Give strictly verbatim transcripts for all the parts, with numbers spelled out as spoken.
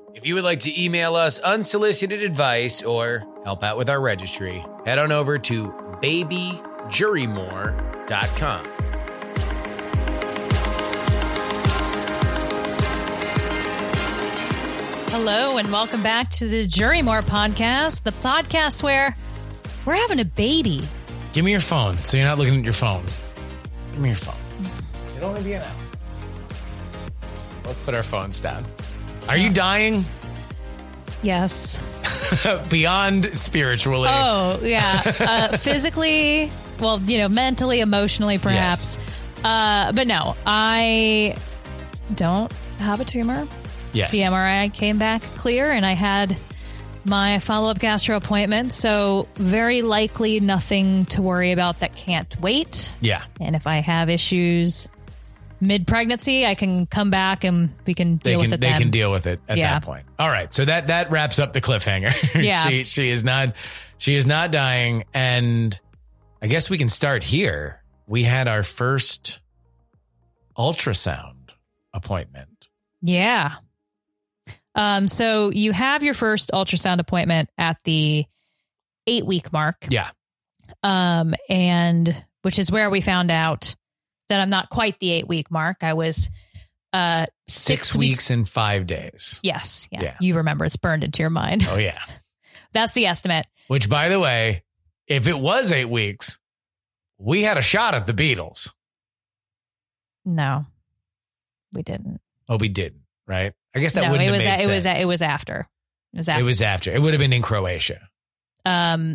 If you would like to email us unsolicited advice or help out with our registry, head on over to baby jurymore dot com. Hello and welcome back to the Jurymore podcast, the podcast where we're having a baby. Give me your phone so you're not looking at your phone. Give me your phone. It'll only be an hour. Let's put our phones down. Are you dying? Yes. Beyond spiritually. Oh, yeah. Uh, physically, well, you know, mentally, emotionally, perhaps. Yes. Uh, but no, I don't have a tumor. Yes. The M R I came back clear, and I had my follow-up gastro appointment. So very likely nothing to worry about that can't wait. Yeah. And if I have issues mid-pregnancy, I can come back and we can deal they can, with it They then. can deal with it at yeah. that point. All right. So that, that wraps up the cliffhanger. Yeah. she, she is not, she is not dying. And I guess we can start here. We had our first ultrasound appointment. Yeah. Um, so you have your first ultrasound appointment at the eight week mark. Yeah. Um, and which is where we found out that I'm not quite the eight week mark. I was uh six, six weeks, weeks and five days. Yes. Yeah. yeah. You remember, it's burned into your mind. Oh, yeah. That's the estimate. Which, by the way, if it was eight weeks, we had a shot at the Beatles. No, we didn't. Oh, we didn't, right? I guess that no, wouldn't it was have made a, it sense. was a, it was after. It was after. It was after. It would have been in Croatia. Um.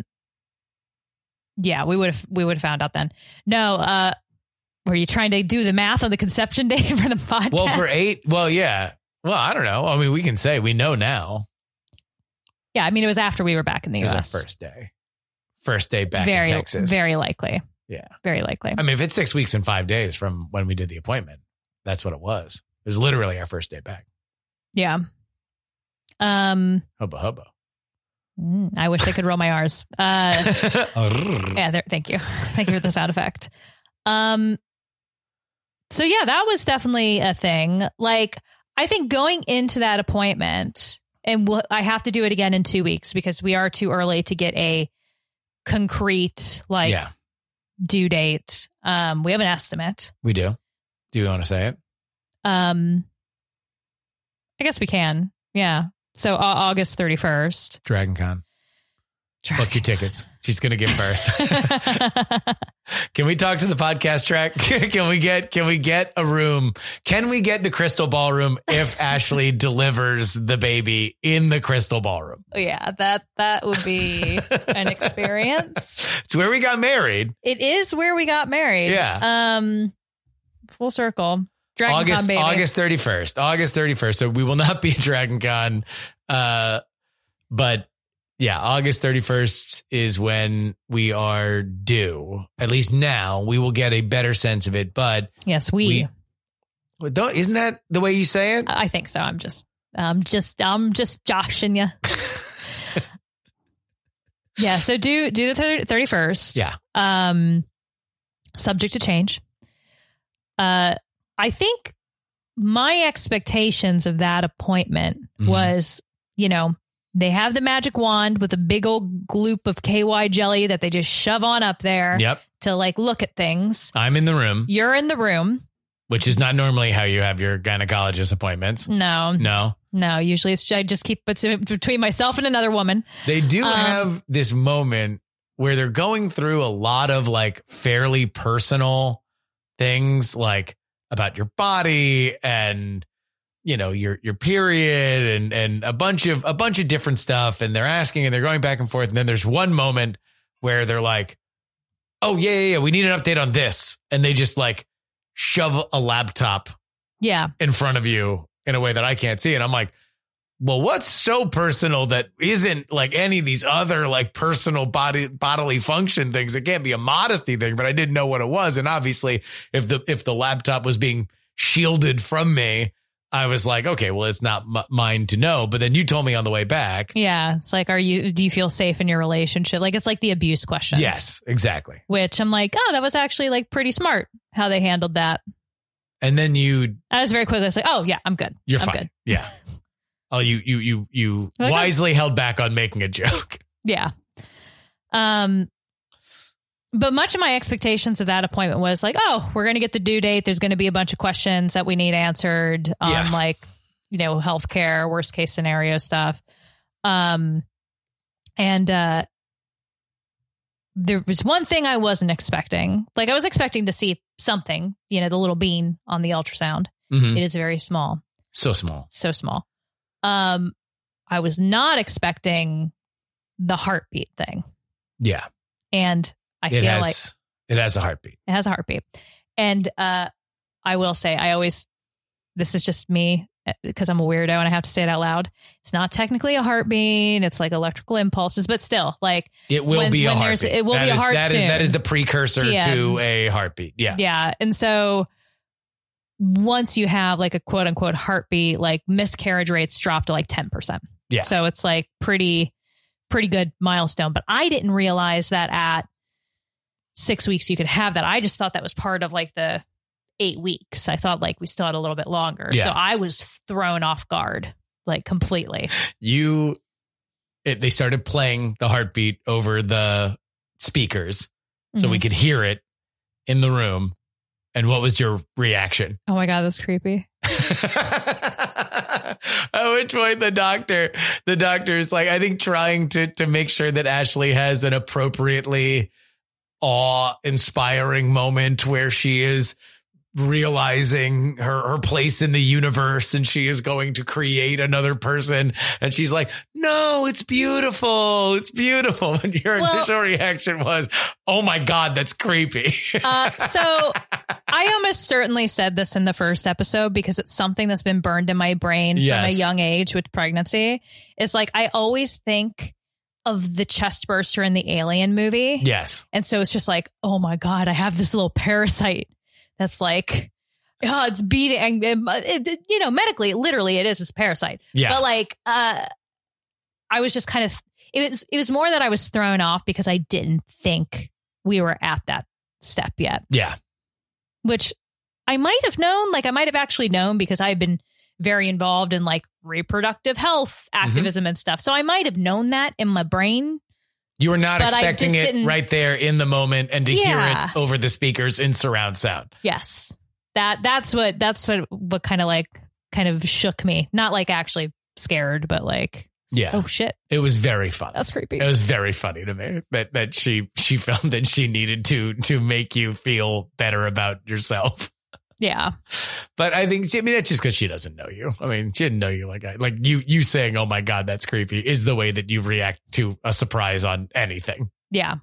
Yeah, we would have we would have found out then. No, uh, were you trying to do the math on the conception date for the podcast? Well, for eight, well, yeah. Well, I don't know. I mean, we can say we know now. Yeah, I mean, it was after we were back in the it U S. It was our first day. First day back very, in Texas. Very likely. Yeah. Very likely. I mean, if it's six weeks and five days from when we did the appointment, that's what it was. It was literally our first day back. Yeah. Um. Hubba hubba. Mm, I wish I could roll my R's. Uh, yeah, there, thank you. Thank you for the sound effect. Um. So, yeah, that was definitely a thing. Like, I think going into that appointment, and we'll, I have to do it again in two weeks because we are too early to get a concrete, like, yeah. due date. Um, we have an estimate. We do. Do you want to say it? Um, I guess we can. Yeah. So uh, August thirty-first. Dragon Con. Dragon. Book your tickets. She's going to give birth. Can we talk to the podcast track? Can we get, can we get a room? Can we get the crystal ballroom if Ashley delivers the baby in the crystal ballroom? Yeah, that, that would be an experience. It's where we got married. It is where we got married. Yeah. Um, full circle. Dragon August, Con baby. August thirty-first. August thirty-first. So we will not be at Dragon Con. Uh, but yeah, August thirty-first is when we are due. At least now we will get a better sense of it. But yes, we, we don't, isn't that the way you say it? I think so. I'm just, I'm just, I'm just joshing you. Yeah. So do, do the thirty-first. Yeah. Um, subject to change. Uh, I think my expectations of that appointment mm-hmm. was, you know, they have the magic wand with a big old gloop of K Y jelly that they just shove on up there yep. to like look at things. I'm in the room. You're in the room. Which is not normally how you have your gynecologist appointments. No. No. No. Usually it's, I just keep it between myself and another woman. They do um, have this moment where they're going through a lot of like fairly personal things, like about your body and, you know, your, your period and, and a bunch of, a bunch of different stuff. And they're asking and they're going back and forth. And then there's one moment where they're like, oh yeah, yeah, yeah, we need an update on this. And they just like shove a laptop yeah. in front of you in a way that I can't see. And I'm like, well, what's so personal that isn't like any of these other like personal body bodily function things? It can't be a modesty thing, but I didn't know what it was. And obviously if the, if the laptop was being shielded from me, I was like, okay, well, it's not m- mine to know. But then you told me on the way back. Yeah. It's like, are you, do you feel safe in your relationship? Like, it's like the abuse questions. Yes, exactly. Which I'm like, oh, that was actually like pretty smart how they handled that. And then you, I was very quickly like, oh yeah, I'm good. You're I'm fine. good. Yeah. Oh, you you you you Like wisely held back on making a joke. Yeah. Um, but much of my expectations of that appointment was like, oh, we're going to get the due date. There's going to be a bunch of questions that we need answered on Yeah. like, you know, healthcare, worst case scenario stuff. Um, and, uh, there was one thing I wasn't expecting. Like I was expecting to see something, you know, the little bean on the ultrasound. Mhm. It is very small. So small. So small. Um, I was not expecting the heartbeat thing. Yeah. And I It feel has, like it has a heartbeat. it has a heartbeat. And uh, I will say, I always, this is just me because I'm a weirdo and I have to say it out loud. It's not technically a heartbeat. It's like electrical impulses, but still, like It will when- be a when there's- heartbeat. it will That be a is- heart that is soon. that is the precursor T M. to a heartbeat. Yeah. yeah. And so once you have like a quote unquote heartbeat, like miscarriage rates drop to like ten percent. Yeah. So it's like pretty, pretty good milestone. But I didn't realize that at six weeks you could have that. I just thought that was part of like the eight weeks. I thought like we still had a little bit longer. Yeah. So I was thrown off guard, like completely. You, it, they started playing the heartbeat over the speakers so we Mhm. could hear it in the room. And what was your reaction? Oh my God, that's creepy. At which point the doctor, the doctor is like, I think trying to, to make sure that Ashley has an appropriately awe-inspiring moment where she is realizing her, her place in the universe and she is going to create another person. And she's like, no, it's beautiful. It's beautiful. And your Well- initial reaction was, oh my God, that's creepy. Uh, so I almost certainly said this in the first episode because it's something that's been burned in my brain from Yes. a young age with pregnancy. It's like I always think of the chest burster in the Alien movie. Yes. And so it's just like, oh my God, I have this little parasite that's like, oh, it's beating, it, it, you know, medically, literally it is, it's a parasite. Yeah. But like, uh, I was just kind of, it was, it was more that I was thrown off because I didn't think we were at that step yet, Yeah. which I might have known, like I might have actually known because I've been very involved in like reproductive health activism and stuff. So I might have known that in my brain. You were not But I expecting just it didn't- right there in the moment and to hear Yeah. it over the speakers in surround sound. Yes. That that's what that's what what kind of like kind of shook me. Not like actually scared, but like Yeah. oh shit, It was very funny. that's creepy. It was very funny to me that, that she, she felt that she needed to, to make you feel better about yourself. Yeah. But I think, I mean, that's just because she doesn't know you. I mean, she didn't know you like I, like you, you saying, oh my God, that's creepy is the way that you react to a surprise on anything. Yeah.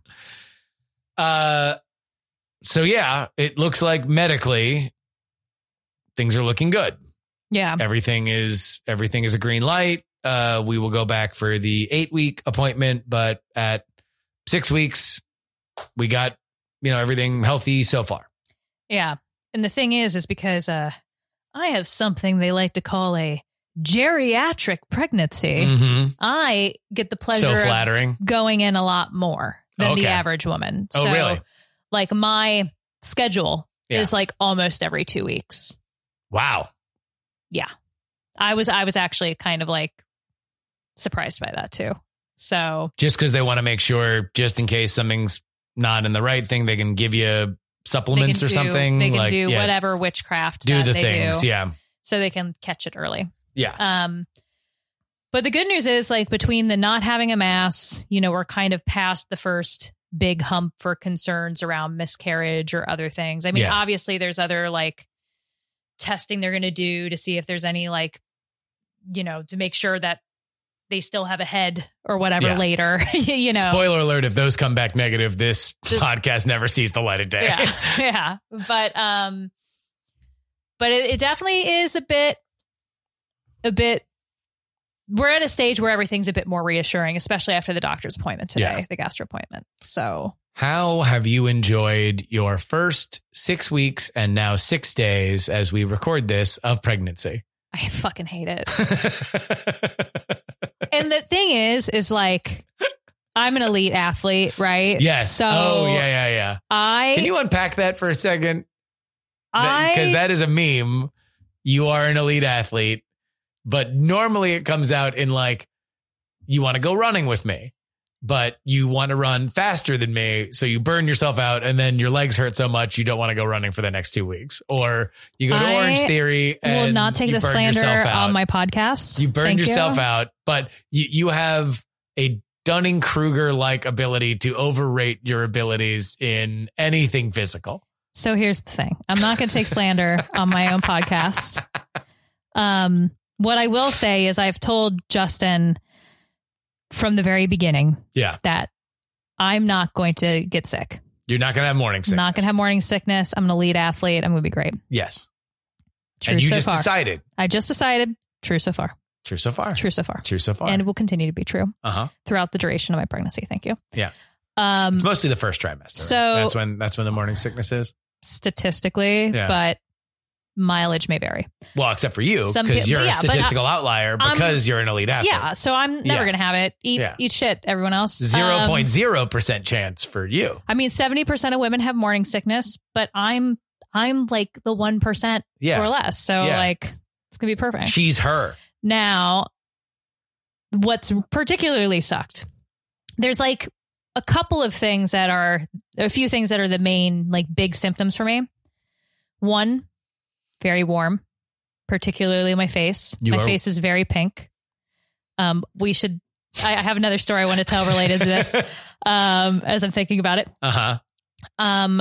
Uh, so yeah, it looks like medically things are looking good. Yeah. Everything is, everything is a green light. Uh, we will go back for the eight week appointment, but at six weeks, we got, you know, everything healthy so far. Yeah. And the thing is, is because uh, I have something they like to call a geriatric pregnancy. Mm-hmm. I get the pleasure So of flattering. going in a lot more than Okay. the average woman. Oh, so, really? like my schedule Yeah. is like almost every two weeks. Wow. Yeah. I was I was actually kind of like surprised by that too. So Just because they want to make sure, just in case something's not in the right thing, they can give you they supplements can or do, something. They can like, do yeah, whatever witchcraft do that the they things. do, Yeah. so they can catch it early. Yeah. Um, but the good news is, like, between the not having a mass, you know, we're kind of past the first big hump for concerns around miscarriage or other things. I mean, Yeah. obviously, there's other like testing they're going to do to see if there's any like, you know, to make sure that they still have a head or whatever Yeah. later. You know, Spoiler alert, if those come back negative, this, This- podcast never sees the light of day. yeah, yeah. But um, but it, it definitely is a bit, a bit. We're at a stage where everything's a bit more reassuring, especially after the doctor's appointment today, Yeah. the gastro appointment. So How have you enjoyed your first six weeks and now six days as we record this of pregnancy? I fucking hate it. And the thing is, is like, I'm an elite athlete, right? Yes. So oh, yeah, yeah, yeah. I Can you unpack that for a second? I Because that is a meme. You are an elite athlete. But normally it comes out in like, you want to go running with me, but you want to run faster than me. So you burn yourself out and then your legs hurt so much you don't want to go running for the next two weeks. Or you go to I Orange Theory and will not take you the burn slander yourself out. on my podcast. You burn Thank yourself you. out, but you, you have a Dunning-Kruger-like ability to overrate your abilities in anything physical. So here's the thing. I'm not going to take slander on my own podcast. Um, what I will say is I've told Justin from the very beginning Yeah. that I'm not going to get sick. You're not going to have morning sickness. Not going to have morning sickness. I'm an elite athlete. I'm going to be great. Yes. True and you so just far. decided. I just decided. True so far. True so far. True so far. True so far. And it will continue to be true uh-huh. throughout the duration of my pregnancy. Thank you. Yeah. Um, it's mostly the first trimester. So right? that's when that's when the morning sickness is. Statistically, Yeah. but mileage may vary. Well, except for you, Some because people- you're yeah, a but statistical outlier because you're an elite athlete. Yeah. So I'm never Yeah. going to have it. Eat, Yeah. eat shit, everyone else. Zero point zero percent chance for you. I mean, seventy percent of women have morning sickness, but I'm, I'm like the one percent Yeah. or less. So Yeah. like, it's going to be perfect. She's her. Now, what's particularly sucked, there's like a couple of things that are, a few things that are the main like big symptoms for me. One, very warm, particularly my face. You my are- face is very pink. Um, we should, I I have another story I want to tell related to this um, as I'm thinking about it. Uh-huh. Um,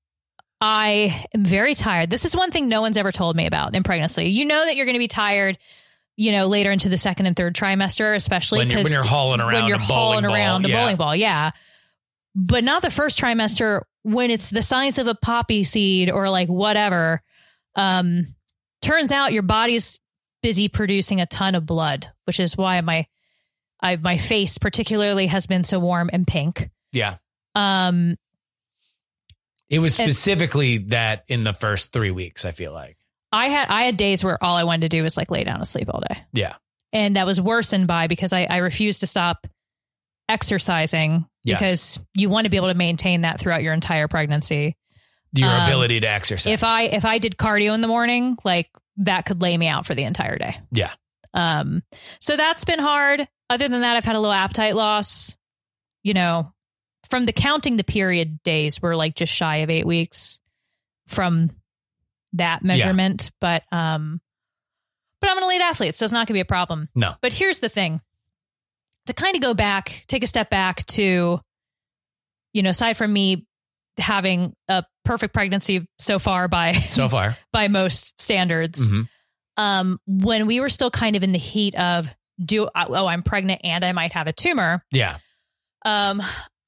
I am very tired. This is one thing no one's ever told me about in pregnancy. You know that you're going to be tired, you know, later into the second and third trimester, especially When you're, when you're hauling around when you're a hauling bowling around ball. a yeah. bowling ball. Yeah. But not the first trimester when it's the size of a poppy seed or like whatever. Um, turns out your body's busy producing a ton of blood, which is why my, I, my face particularly has been so warm and pink. Yeah. Um, It was And- specifically that in the first three weeks, I feel like. I had, I had days where all I wanted to do was like lay down and sleep all day. Yeah. And that was worsened by because I, I refused to stop exercising Yeah. because you want to be able to maintain that throughout your entire pregnancy. Your Um, ability to exercise. If I if I did cardio in the morning, like that could lay me out for the entire day. Yeah. Um, so that's been hard. Other than that, I've had a little appetite loss. You know, from the counting the period days, we're like just shy of eight weeks from that measurement. But um, but I'm an elite athlete, so it's not going to be a problem. No. But here's the thing: to kind of go back, take a step back to, you know, aside from me having a perfect pregnancy so far by So far. by most standards. Mhm. Um, when we were still kind of in the heat of do oh I'm pregnant and I might have a tumor. Yeah. Um,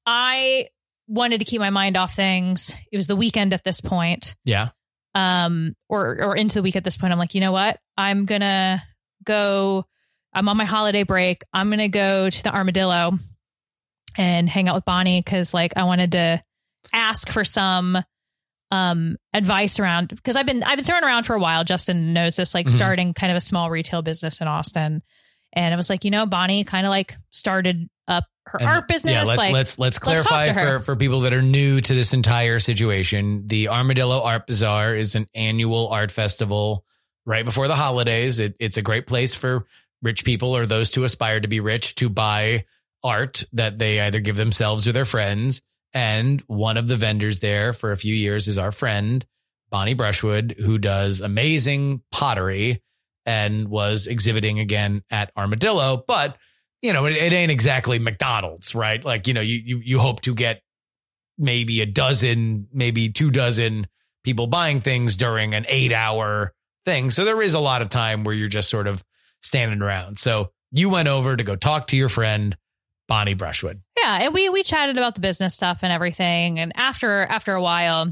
I wanted to keep my mind off things. It was the weekend at this point. Yeah. Um, or or into the week at this point. I'm like, you know what? I'm gonna go. I'm on my holiday break. I'm gonna go to the Armadillo and hang out with Bonnie because like I wanted to ask for some um advice around because I've been I've been throwing around for a while. Justin knows this, like Mhm. starting kind of a small retail business in Austin. And I was like, you know, Bonnie kind of like started up her And art business. Yeah, let's like, let's let's talk clarify to her. for for people that are new to this entire situation. The Armadillo Art Bazaar is an annual art festival right before the holidays. It, it's a great place for rich people or those who aspire to be rich to buy art that they either give themselves or their friends. And one of the vendors there for a few years is our friend Bonnie Brushwood, who does amazing pottery and was exhibiting again at Armadillo, but you know, it, it ain't exactly McDonald's, right? Like, you know, you, you, you hope to get maybe a dozen, maybe two dozen people buying things during an eight hour thing. So there is a lot of time where you're just sort of standing around. So you went over to go talk to your friend, Bonnie Brushwood. Yeah, and we we chatted about the business stuff and everything. And after after a while,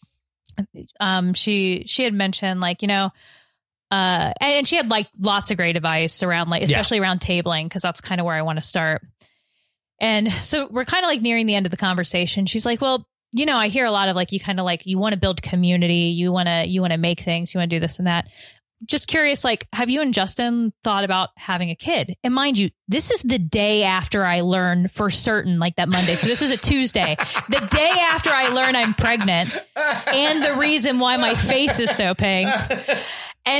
um, she she had mentioned like you know, uh, and, and she had like lots of great advice around like especially around tabling because that's kind of where I want to start. And so we're kind of like nearing the end of the conversation. She's like, well, you know, I hear a lot of like you kind of like you want to build community, you want to you want to make things, you want to do this and that. Just curious, like, have you and Justin thought about having a kid? And mind you, this is the day after I learn for certain, like that Monday. So this is a Tuesday, the day after I learn I'm pregnant and the reason why my face is so pink. And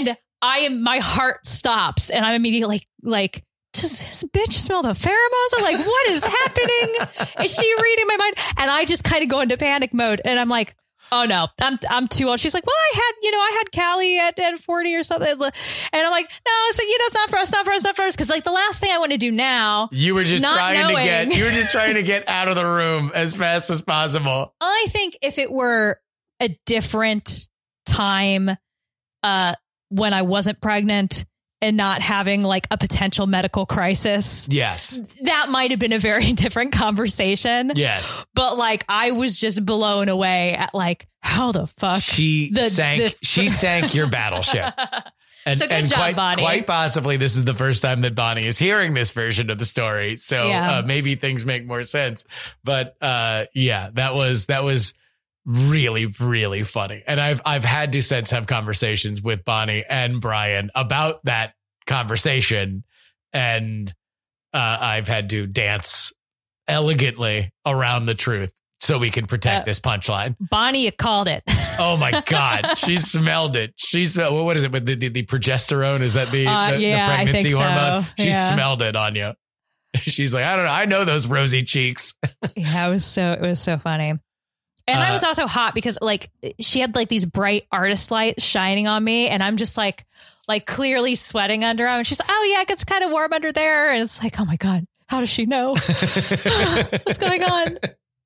I am, my heart stops and I'm immediately like, like, does this bitch smell the pheromones? I'm like, what is happening? Is she reading my mind? And I just kind of go into panic mode and I'm like, oh no, I'm I'm too old. She's like, well, I had, you know, I had Callie at, at forty or something. And I'm like, no, it's like, you know, it's not for us, not for us, not for us. Cause like the last thing I want to do now. You were just trying knowing, to get, you were just trying to get out of the room as fast as possible. I think if it were a different time, uh, when I wasn't pregnant and not having like a potential medical crisis. Yes. That might have been a very different conversation. Yes. But like, I was just blown away at like, how the fuck she the, sank, the, she sank your battleship. And, so good and job, quite, Bonnie. quite possibly this is the first time that Bonnie is hearing this version of the story. So yeah. uh, maybe things make more sense. But uh, yeah, that was, that was really, really funny. And I've, I've had to since have conversations with Bonnie and Brian about that conversation. And uh, I've had to dance elegantly around the truth so we can protect uh, this punchline. Bonnie, you called it. Oh my God. She smelled it. She smelled, what is it? But the, the, the progesterone, is that the, uh, the, yeah, the pregnancy so. hormone? She yeah. smelled it on you. She's like, I don't know. I know those rosy cheeks. Yeah, it was so, it was so funny. And uh, I was also hot because like she had like these bright artist lights shining on me. And I'm just like, like clearly sweating under them. And she's like, oh yeah, it gets kind of warm under there. And it's like, oh my God, how does she know? What's going on?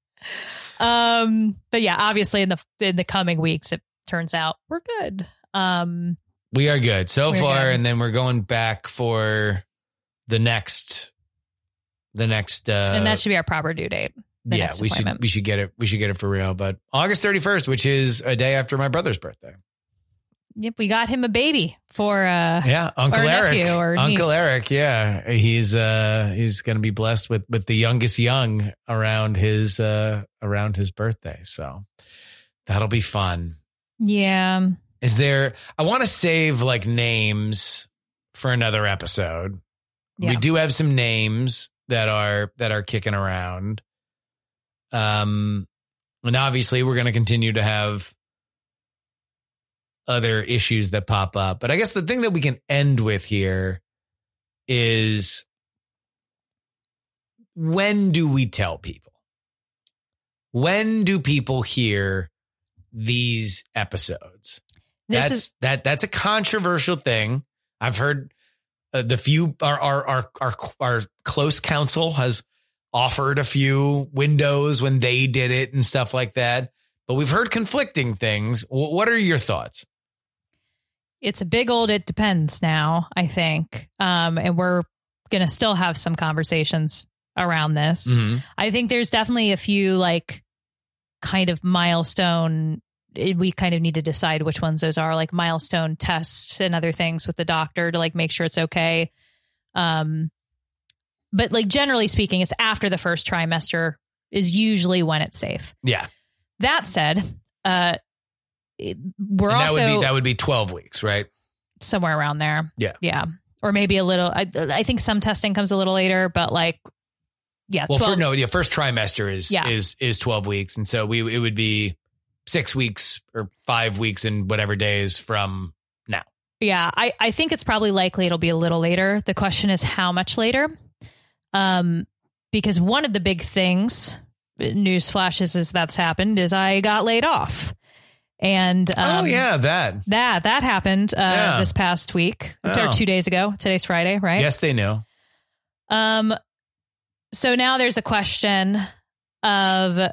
Um, but yeah, obviously in the, in the coming weeks, it turns out we're good. Um, we are good so far. Good. And then we're going back for the next, the next, uh, and that should be our proper due date. Yeah, we should, we should get it. We should get it for real. But August thirty-first, which is a day after my brother's birthday. Yep. We got him a baby for, uh, yeah, Uncle or Eric, nephew or Uncle niece. Eric. Yeah. He's, uh, he's going to be blessed with, with the youngest young around his, uh, around his birthday. So that'll be fun. Yeah. Is there, I want to save like names for another episode. Yeah. We do have some names that are, that are kicking around. Um, and obviously we're going to continue to have other issues that pop up. But I guess the thing that we can end with here is, when do we tell people? When do people hear these episodes? This that's is- that that's a controversial thing. I've heard uh, the few our, our our our our close counsel has offered a few windows when they did it and stuff like that. But we've heard conflicting things. What are your thoughts? It's a big old it depends now, I think. Um, and we're going to still have some conversations around this. Mm-hmm. I think there's definitely a few like kind of milestone. We kind of need to decide which ones those are, like milestone tests and other things with the doctor to like make sure it's okay. Um, But like generally speaking, it's after the first trimester is usually when it's safe. Yeah. That said, uh, it, we're and that also would be, that would be twelve weeks, right? Somewhere around there. Yeah. Yeah. Or maybe a little, I, I think some testing comes a little later, but like, yeah. Well, twelve, for, no, yeah. First trimester is, yeah. is, is twelve weeks. And so we, it would be six weeks or five weeks and whatever days from now. Yeah. I, I think it's probably likely it'll be a little later. The question is how much later? Um, because one of the big things, news flashes is that's happened is I got laid off. And, um, oh yeah, that, that, that happened, uh, yeah. this past week oh. or two days ago. Today's Friday, right? Yes, they knew. Um, so now there's a question of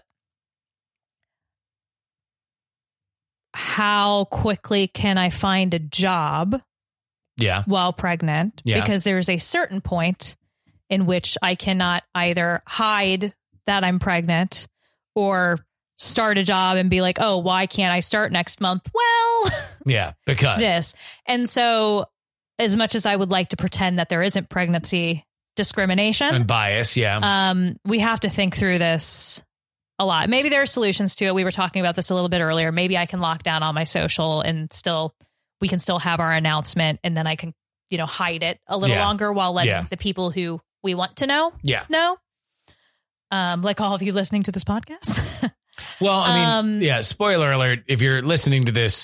how quickly can I find a job? Yeah. While pregnant, yeah. because there's a certain point in which I cannot either hide that I'm pregnant or start a job and be like, oh, why can't I start next month? Well, yeah, because this. And so as much as I would like to pretend that there isn't pregnancy discrimination and bias, yeah, um, we have to think through this a lot. Maybe there are solutions to it. We were talking about this a little bit earlier. Maybe I can lock down on my social and still, we can still have our announcement, and then I can, you know, hide it a little yeah. longer while letting yeah. the people who we want to know yeah. know. Um, like all of you listening to this podcast. Well, I mean, um, yeah, spoiler alert. If you're listening to this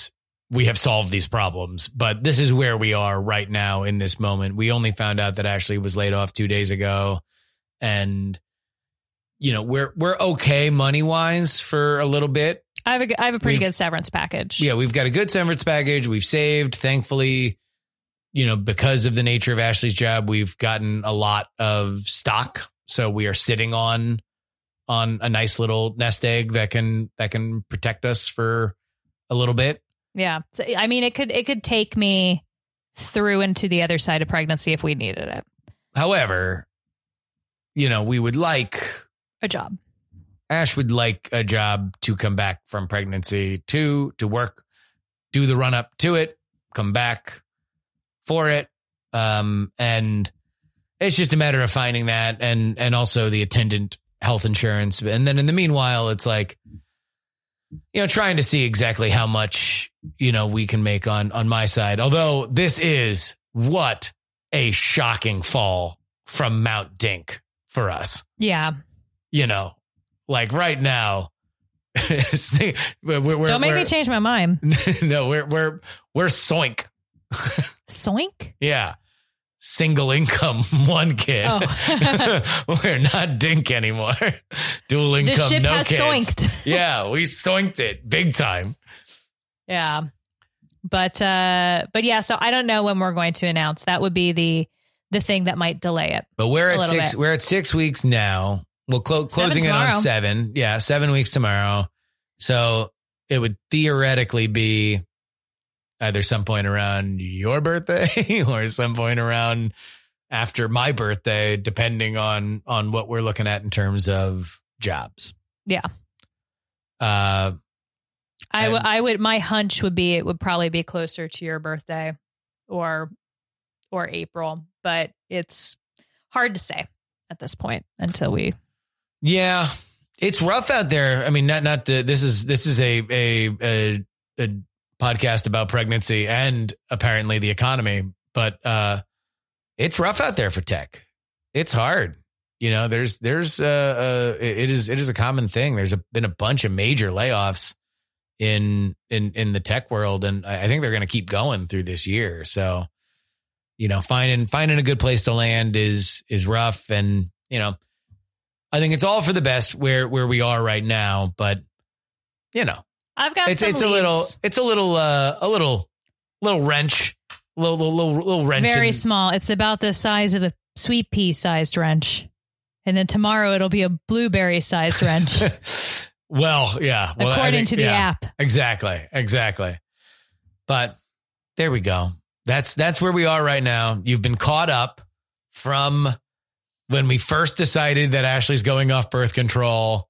we have solved these problems, but this is where we are right now in this moment. We only found out that Ashley was laid off two days ago, and you know, we're, we're okay money wise for a little bit. I have a, I have a pretty we've, good severance package. Yeah. We've got a good severance package. We've saved, thankfully, you know, because of the nature of Ashley's job, we've gotten a lot of stock. So we are sitting on, on a nice little nest egg that can, that can protect us for a little bit. Yeah. So, I mean, it could, it could take me through into the other side of pregnancy if we needed it. However, you know, we would like a job. Ash would like a job to come back from pregnancy to, to work, do the run up to it, come back for it. Um, and it's just a matter of finding that and, and also the attendant health insurance. And then in the meanwhile, it's like, you know, trying to see exactly how much, you know, we can make on, on my side. Although this is what a shocking fall from Mount Dink for us. Yeah. You know, like right now, we're, we're, don't make we're, me change my mind. No, we're, we're, we're soink. Soink? Yeah. Single income, one kid. Oh. We're not Dink anymore. Dual income, the ship no has kids. Soinked. Yeah, we soinked it big time. Yeah. But, uh, but yeah, so I don't know when we're going to announce. That would be the, the thing that might delay it. But we're at six, bit. we're at six weeks now. We'll clo- closing in on seven. Yeah. Seven weeks tomorrow. So it would theoretically be either some point around your birthday or some point around after my birthday, depending on, on what we're looking at in terms of jobs. Yeah. Uh, I would, I would, my hunch would be, it would probably be closer to your birthday or, or April, but it's hard to say at this point until we. Yeah, it's rough out there. I mean, not, not to, this is, this is a, a, a, a podcast about pregnancy and apparently the economy, but, uh, it's rough out there for tech. It's hard. You know, there's, there's, uh, uh it is, it is a common thing. There's a, been a bunch of major layoffs in, in, in the tech world. And I think they're going to keep going through this year. So, you know, finding, finding a good place to land is, is rough. And, you know, I think it's all for the best where, where we are right now, but you know, I've got it's, some it's leads. a little, it's a little, uh, a little, little wrench, little, little, little, little wrench. Very in, small. It's about the size of a sweet pea sized wrench. And then tomorrow it'll be a blueberry sized wrench. Well, yeah. Well, according think, to the yeah, app. Exactly. Exactly. But there we go. That's, that's where we are right now. You've been caught up from when we first decided that Ashley's going off birth control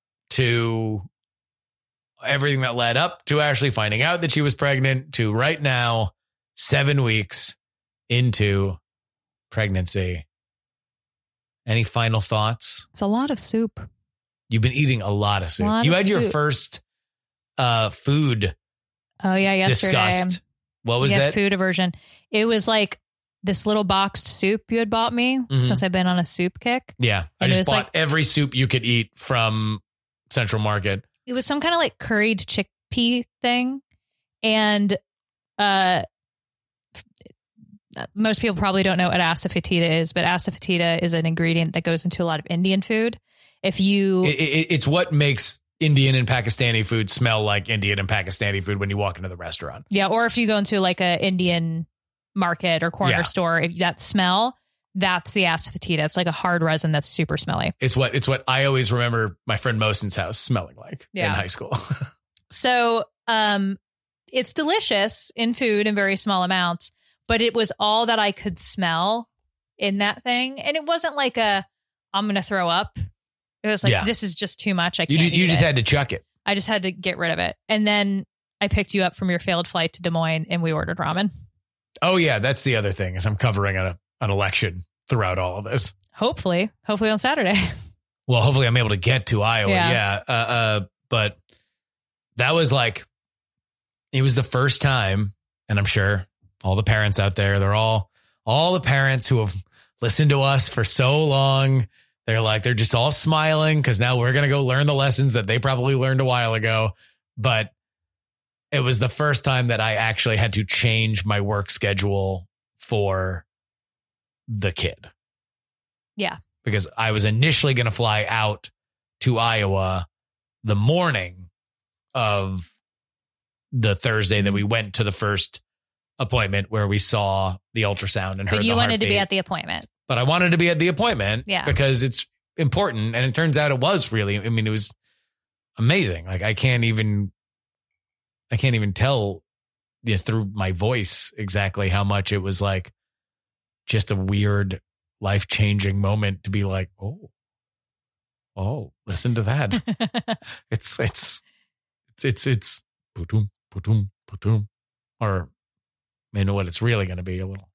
to everything that led up to Ashley finding out that she was pregnant to right now, seven weeks into pregnancy. Any final thoughts? It's a lot of soup. You've been eating a lot of soup. Lot you of had your soup. first uh, food. Oh yeah, yesterday. Disgust. What was yeah, that? Food aversion. It was like this little boxed soup you had bought me mm-hmm. since I've been on a soup kick. Yeah, and I just bought like, every soup you could eat from Central Market. It was some kind of like curried chickpea thing, and uh, most people probably don't know what asafoetida is, but asafoetida is an ingredient that goes into a lot of Indian food. If you, it, it, it's what makes Indian and Pakistani food smell like Indian and Pakistani food when you walk into the restaurant. Yeah, or if you go into like a Indian market or corner yeah. store, if that smell, that's the asafoetida. It's like a hard resin that's super smelly. It's what it's what I always remember my friend Mosin's house smelling like yeah. in high school. So, um, it's delicious in food in very small amounts, but it was all that I could smell in that thing, and it wasn't like a I'm going to throw up. It was like, yeah. this is just too much. I can't. You, you just it. had to chuck it. I just had to get rid of it, and then I picked you up from your failed flight to Des Moines, and we ordered ramen. Oh yeah, that's the other thing is I'm covering a, an election throughout all of this. Hopefully, hopefully on Saturday. Well, hopefully I'm able to get to Iowa. Yeah, yeah. Uh, uh, but that was like, it was the first time, and I'm sure all the parents out there, they're all all the parents who have listened to us for so long. They're like, they're just all smiling because now we're going to go learn the lessons that they probably learned a while ago. But it was the first time that I actually had to change my work schedule for the kid. Yeah. Because I was initially going to fly out to Iowa the morning of the Thursday that we went to the first appointment where we saw the ultrasound and heard But you the wanted to be heartbeat. at the appointment. But I wanted to be at the appointment Yeah. because it's important. And it turns out it was really, I mean, it was amazing. Like I can't even, I can't even tell you through my voice exactly how much it was like just a weird life-changing moment to be like, oh, oh, listen to that. it's, it's, it's, it's, it's, pootum, pootum, pootum. Or, you know what it's really going to be, a little.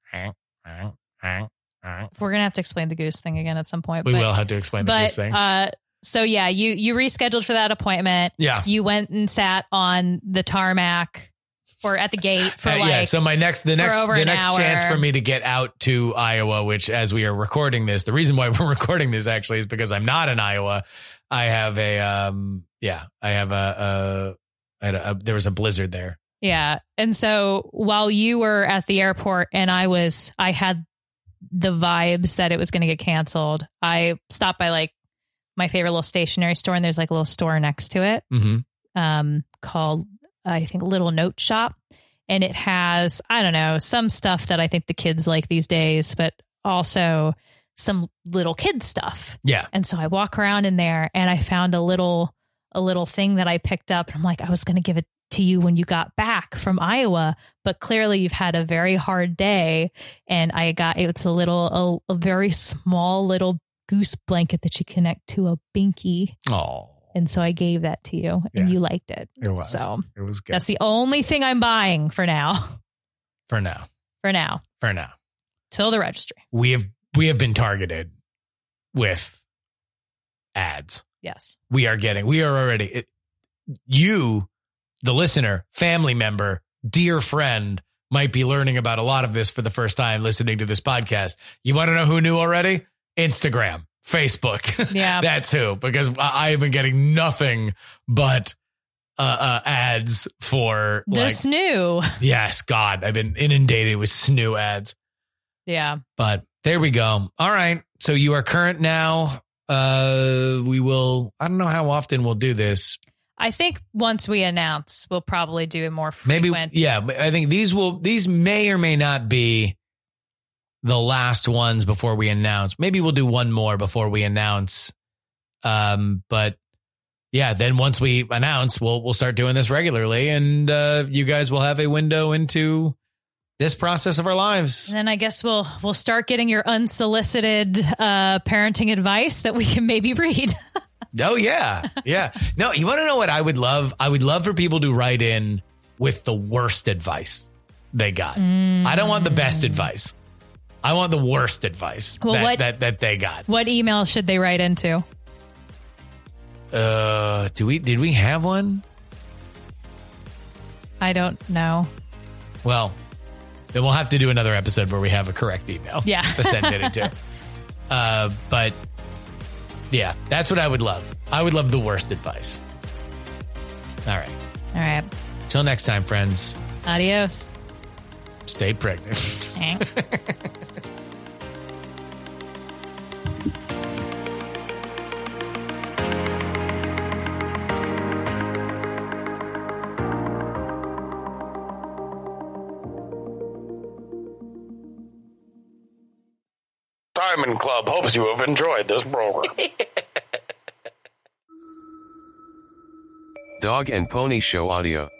We're going to have to explain the goose thing again at some point. We but, will have to explain the but, goose thing. Uh, so yeah, you, you rescheduled for that appointment. Yeah. You went and sat on the tarmac or at the gate for Uh, like, yeah, so my next, the next, over the an next hour. chance for me to get out to Iowa, which as we are recording this, the reason why we're recording this actually is because I'm not in Iowa. I have a, um, yeah, I have a, a, I had a, a there was a blizzard there. Yeah. And so while you were at the airport and I was, I had the vibes that it was going to get canceled, I stopped by like my favorite little stationery store, and there's like a little store next to it Mm-hmm. um, called, I think, Little Note Shop. And it has, I don't know, some stuff that I think the kids like these days, but also some little kid stuff. Yeah. And so I walk around in there and I found a little, a little thing that I picked up. And I'm like, I was going to give it to you when you got back from Iowa, but clearly you've had a very hard day. And I got, it's a little, a, a very small little goose blanket that you connect to a binky. Oh, And so I gave that to you and Yes. you liked it. it was. So it was good. that's the only thing I'm buying for now, for now. for now, For now. till the registry. We have we have been targeted with ads. Yes. We are getting, we are already, it, you, the listener, family member, dear friend, might be learning about a lot of this for the first time listening to this podcast. You want to know who knew already? Instagram, Facebook. Yeah. That's who, because I I have been getting nothing but uh, uh, ads for The like, S N U. yes, God, I've been inundated with S N U ads. Yeah. But there we go. All right. So you are current now. Uh, we will, I don't know how often we'll do this. I think once we announce, we'll probably do it more Maybe, frequent. yeah, but I think these will, these may or may not be the last ones before we announce. Maybe we'll do one more before we announce. Um, but yeah, then once we announce, we'll, we'll start doing this regularly, and uh, you guys will have a window into this process of our lives. And then I guess we'll we'll start getting your unsolicited uh, parenting advice that we can maybe read. Oh, yeah. Yeah. No, you want to know what I would love? I would love for people to write in with the worst advice they got. Mm. I don't want the best advice. I want the worst advice Well, that, what- that, that they got. What email should they write into? Uh, do we, did we have one? I don't know. Well, then we'll have to do another episode where we have a correct email Yeah. to send it into. Uh, but yeah, that's what I would love. I would love the worst advice. All right. All right. Till next time, friends, Adios. stay pregnant. Eh. Diamond Club hopes you have enjoyed this program. Dog and Pony Show Audio.